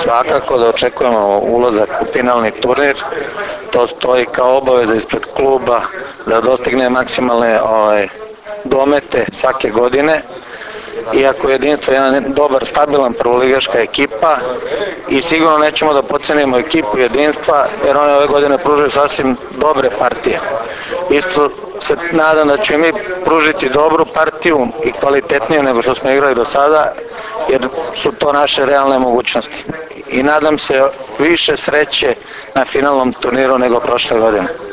Svakako da očekujemo ulazak u finalni turnir, to stoji kao obaveza ispred kluba da dostigne maksimalne domete svake godine. Iako je Jedinstvo jedna dobar, stabilan prvoligaška ekipa i sigurno nećemo da podcenimo ekipu Jedinstva jer one ove godine pružaju sasvim dobre partije. Isto se nadam da ćemo mi pružiti dobru partiju i kvalitetniju nego što smo igrali do sada jer su to naše realne mogućnosti. I nadam se više sreće na finalnom turniru nego prošle godine.